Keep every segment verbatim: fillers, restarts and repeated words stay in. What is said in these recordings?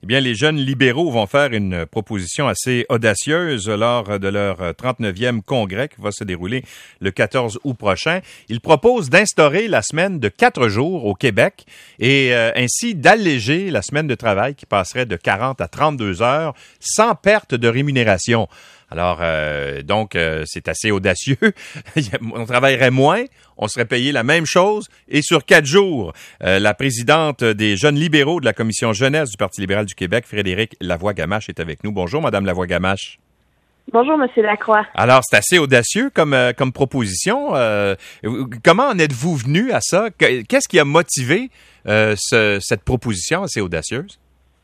Eh bien, les jeunes libéraux vont faire une proposition assez audacieuse lors de leur trente-neuvième congrès qui va se dérouler le quatorze août prochain. Ils proposent d'instaurer la semaine de quatre jours au Québec et euh, ainsi d'alléger la semaine de travail qui passerait de quarante à trente-deux heures sans perte de rémunération. Alors, euh, donc, euh, c'est assez audacieux. On travaillerait moins, on serait payé la même chose et sur quatre jours. Euh, la présidente des jeunes libéraux de la commission jeunesse du Parti libéral du Québec, Frédérique Lavoie-Gamache, est avec nous. Bonjour, Madame Lavoie-Gamache. Bonjour, Monsieur Lacroix. Alors, c'est assez audacieux comme, euh, comme proposition. Euh, comment en êtes-vous venu à ça? Qu'est-ce qui a motivé euh, ce, cette proposition assez audacieuse?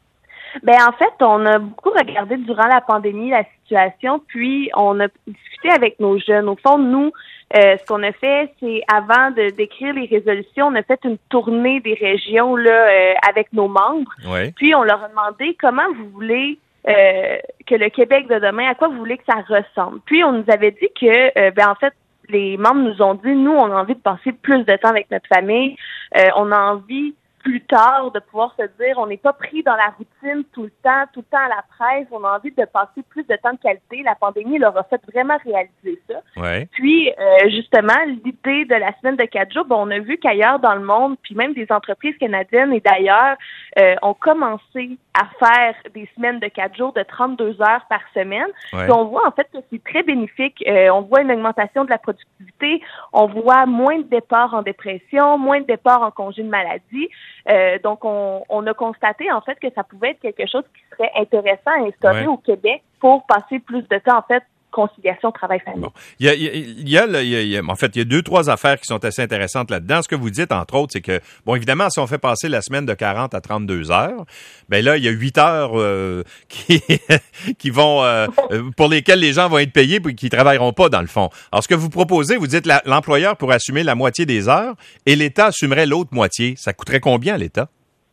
Ben en fait, on a beaucoup regardé durant la pandémie la situation, puis on a discuté avec nos jeunes. Au fond, nous, euh, ce qu'on a fait, c'est avant de d'écrire les résolutions, on a fait une tournée des régions là euh, avec nos membres. Oui. Puis on leur a demandé comment vous voulez euh, que le Québec de demain, à quoi vous voulez que ça ressemble. Puis on nous avait dit que, euh, ben en fait, les membres nous ont dit, nous, on a envie de passer plus de temps avec notre famille, euh, on a envie plus tard, de pouvoir se dire, on n'est pas pris dans la routine tout le temps, tout le temps à la presse, on a envie de passer plus de temps de qualité. La pandémie leur a fait vraiment réaliser ça. Ouais. Puis, euh, justement, l'idée de la semaine de quatre jours, ben, on a vu qu'ailleurs dans le monde, puis même des entreprises canadiennes et d'ailleurs, euh, ont commencé à faire des semaines de quatre jours de trente-deux heures par semaine. Ouais. Puis on voit en fait que c'est très bénéfique. Euh, on voit une augmentation de la productivité, on voit moins de départs en dépression, moins de départs en congé de maladie. Euh, donc, on, on a constaté, en fait, que ça pouvait être quelque chose qui serait intéressant à instaurer ouais. au Québec pour passer plus de temps, en fait, conciliation travail-famille. Bon. Il y a, il y a, il y a, il y a, il y a en fait, il y a deux, trois affaires qui sont assez intéressantes là-dedans. Ce que vous dites, entre autres, c'est que, bon, évidemment, si on fait passer la semaine de quarante à trente-deux heures, ben là, il y a huit heures euh, qui, qui vont, euh, pour lesquelles les gens vont être payés et qui ne travailleront pas, dans le fond. Alors, ce que vous proposez, vous dites la, l'employeur pourrait assumer la moitié des heures et l'État assumerait l'autre moitié. Ça coûterait combien à l'État?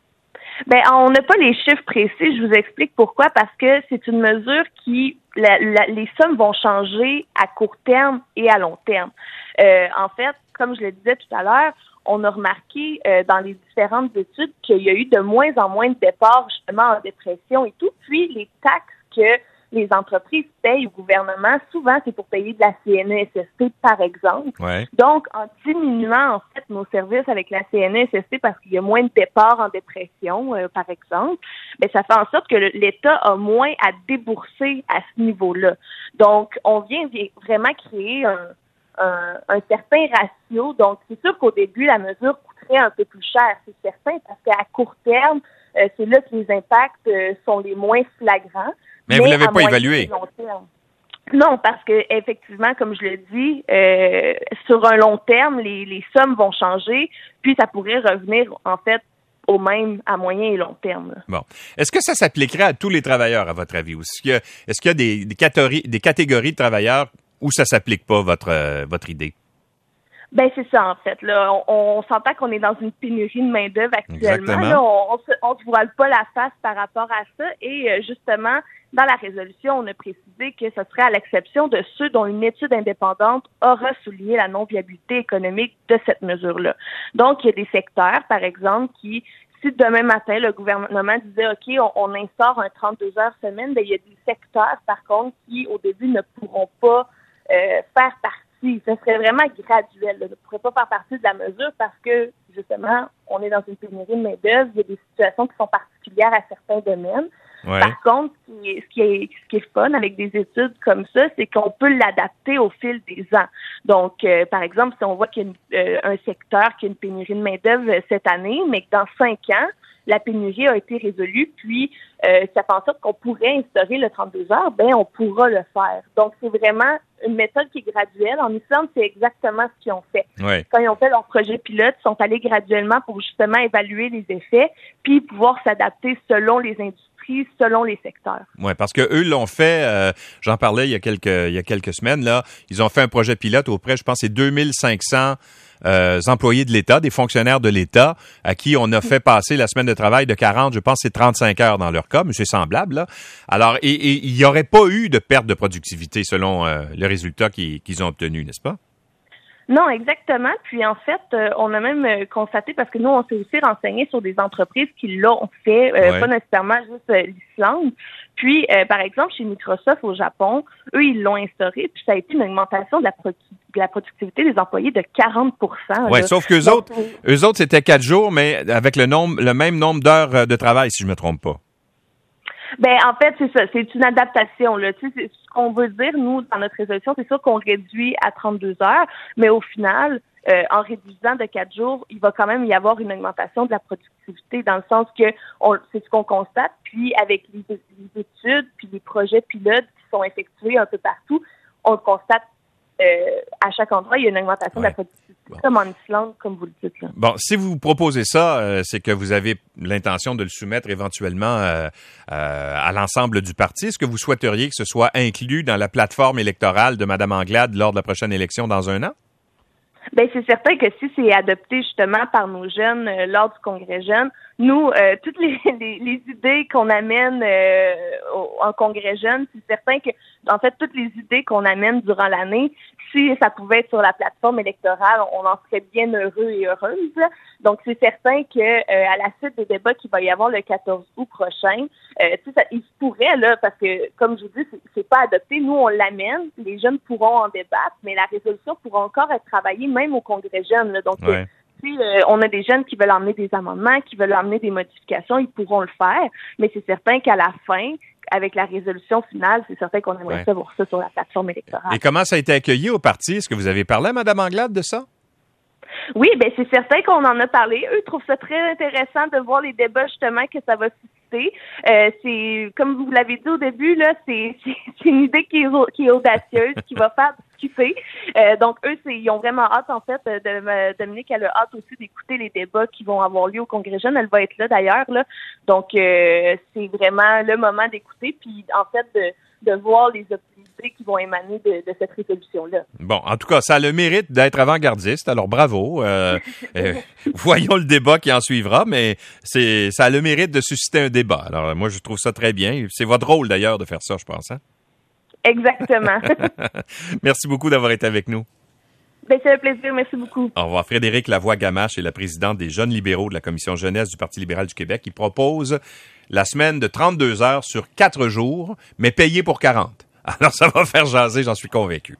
Ben, on n'a pas les chiffres précis. Je vous explique pourquoi. Parce que c'est une mesure qui, la, la, les sommes vont changer à court terme et à long terme. Euh, en fait, comme je le disais tout à l'heure, on a remarqué euh, dans les différentes études qu'il y a eu de moins en moins de départs justement en dépression et tout. Puis les taxes que les entreprises payent au gouvernement, souvent c'est pour payer de la C N E S S T par exemple. Ouais. Donc en diminuant en fait nos services avec la C N E S S T parce qu'il y a moins de départs en dépression euh, par exemple, ben ça fait en sorte que le, l'État a moins à débourser à ce niveau-là. Donc on vient vraiment créer un Un, un certain ratio. Donc, c'est sûr qu'au début, la mesure coûterait un peu plus cher, c'est certain, parce qu'à court terme, euh, c'est là que les impacts euh, sont les moins flagrants. Mais, mais vous l'avez pas évalué. Non, parce que effectivement, comme je le dis, euh, sur un long terme, les, les sommes vont changer, puis ça pourrait revenir, en fait, au même à moyen et long terme. Là. Bon. Est-ce que ça s'appliquerait à tous les travailleurs, à votre avis? Ou est-ce qu'il y a, est-ce qu'il y a des, des, catégories, des catégories de travailleurs où ça s'applique pas, votre euh, votre idée? Ben c'est ça en fait. Là, on, on s'entend qu'on est dans une pénurie de main d'œuvre actuellement. Là, on, on, se, on se voile pas la face par rapport à ça. Et euh, justement, dans la résolution, on a précisé que ce serait à l'exception de ceux dont une étude indépendante aura souligné la non-viabilité économique de cette mesure-là. Donc, il y a des secteurs, par exemple, qui si demain matin, le gouvernement disait, OK, on, on instaure un trente-deux heures semaine, ben il y a des secteurs, par contre, qui, au début, ne pourront pas Euh, faire partie, ce serait vraiment graduel, là, ne pourrait pas faire partie de la mesure parce que, justement, on est dans une pénurie de main-d'œuvre, il y a des situations qui sont particulières à certains domaines. Ouais. Par contre, ce qui, est, ce, qui est, ce qui est fun avec des études comme ça, c'est qu'on peut l'adapter au fil des ans. Donc, euh, par exemple, si on voit qu'il y a une, euh, un secteur qui a une pénurie de main-d'œuvre cette année, mais que dans cinq ans, la pénurie a été résolue, puis euh, ça fait en sorte qu'on pourrait instaurer le trente-deux heures, ben on pourra le faire. Donc, c'est vraiment une méthode qui est graduelle. En Islande, c'est exactement ce qu'ils ont fait. Ouais. Quand ils ont fait leur projet pilote, ils sont allés graduellement pour justement évaluer les effets, puis pouvoir s'adapter selon les industries, selon les secteurs. Oui, parce que eux l'ont fait, euh, j'en parlais il y a quelques il y a quelques semaines, là, ils ont fait un projet pilote auprès, je pense, c'est deux mille cinq cents Euh, employés de l'État, des fonctionnaires de l'État, à qui on a fait passer la semaine de travail de quarante, je pense c'est trente-cinq heures dans leur cas, mais c'est semblable, là. Alors, et, et il n'y aurait pas eu de perte de productivité selon euh, le résultat qu'ils, qu'ils ont obtenu, n'est-ce pas? Non, exactement. Puis en fait, euh, on a même euh, constaté, parce que nous, on s'est aussi renseigné sur des entreprises qui l'ont fait, euh, ouais. pas nécessairement juste euh, l'Islande. Puis, euh, par exemple, chez Microsoft au Japon, eux, ils l'ont instauré, puis ça a été une augmentation de la, pro- de la productivité des employés de quarante pour cent. Oui, sauf qu'eux autres, eux autres, c'était quatre jours, mais avec le nombre, le même nombre d'heures de travail, si je me trompe pas. Ben en fait, c'est ça, c'est une adaptation là. Tu sais, c'est ce qu'on veut dire nous dans notre résolution, c'est sûr qu'on réduit à trente-deux heures, mais au final, euh, en réduisant de quatre jours, il va quand même y avoir une augmentation de la productivité dans le sens que on, c'est ce qu'on constate. Puis avec les, les études, puis les projets pilotes qui sont effectués un peu partout, on le constate. Euh, à chaque endroit, il y a une augmentation ouais. de la productivité, bon. Comme en Islande, comme vous le dites. Là. Bon, si vous proposez ça, euh, c'est que vous avez l'intention de le soumettre éventuellement euh, euh, à l'ensemble du parti. Est-ce que vous souhaiteriez que ce soit inclus dans la plateforme électorale de Mme Anglade lors de la prochaine élection dans un an? Ben c'est certain que si c'est adopté justement par nos jeunes euh, lors du congrès jeune, nous, euh, toutes les, les, les idées qu'on amène euh, au, en congrès jeune, c'est certain que, en fait, toutes les idées qu'on amène durant l'année, si ça pouvait être sur la plateforme électorale, on en serait bien heureux et heureuse. Donc, c'est certain que euh, à la suite des débats qu'il va y avoir le quatorze août prochain, euh, tu sais, ça, il se pourrait, là, parce que, comme je vous dis, c'est, c'est pas adopté. Nous, on l'amène, les jeunes pourront en débattre, mais la résolution pourra encore être travaillée même au congrès jeune. Là. Donc, ouais. si euh, on a des jeunes qui veulent emmener des amendements, qui veulent emmener des modifications, ils pourront le faire, mais c'est certain qu'à la fin, avec la résolution finale, c'est certain qu'on aimerait ouais. ça voir ça sur la plateforme électorale. Et comment ça a été accueilli au parti? Est-ce que vous avez parlé à Mme Anglade de ça? Oui, ben c'est certain qu'on en a parlé. Eux trouvent ça très intéressant de voir les débats justement que ça va susciter. Euh, c'est comme vous l'avez dit au début là, c'est c'est, c'est une idée qui est qui est audacieuse, qui va faire discuter. Euh, donc eux, c'est ils ont vraiment hâte en fait de, de Dominique, elle a hâte aussi d'écouter les débats qui vont avoir lieu au Congrès jeune. Elle va être là d'ailleurs là. Donc euh, c'est vraiment le moment d'écouter puis en fait de de voir les opportunités qui vont émaner de, de cette résolution-là. Bon, en tout cas, ça a le mérite d'être avant-gardiste, alors bravo. Euh, euh, voyons le débat qui en suivra, mais c'est ça a le mérite de susciter un débat. Alors, moi, je trouve ça très bien. C'est votre rôle, d'ailleurs, de faire ça, je pense. Hein? Exactement. Merci beaucoup d'avoir été avec nous. Ben, c'est un plaisir. Merci beaucoup. Au revoir. Frédérique Lavoie-Gamache est la présidente des Jeunes libéraux de la Commission jeunesse du Parti libéral du Québec qui propose la semaine de trente-deux heures sur quatre jours, mais payée pour quarante. Alors, ça va faire jaser, j'en suis convaincu.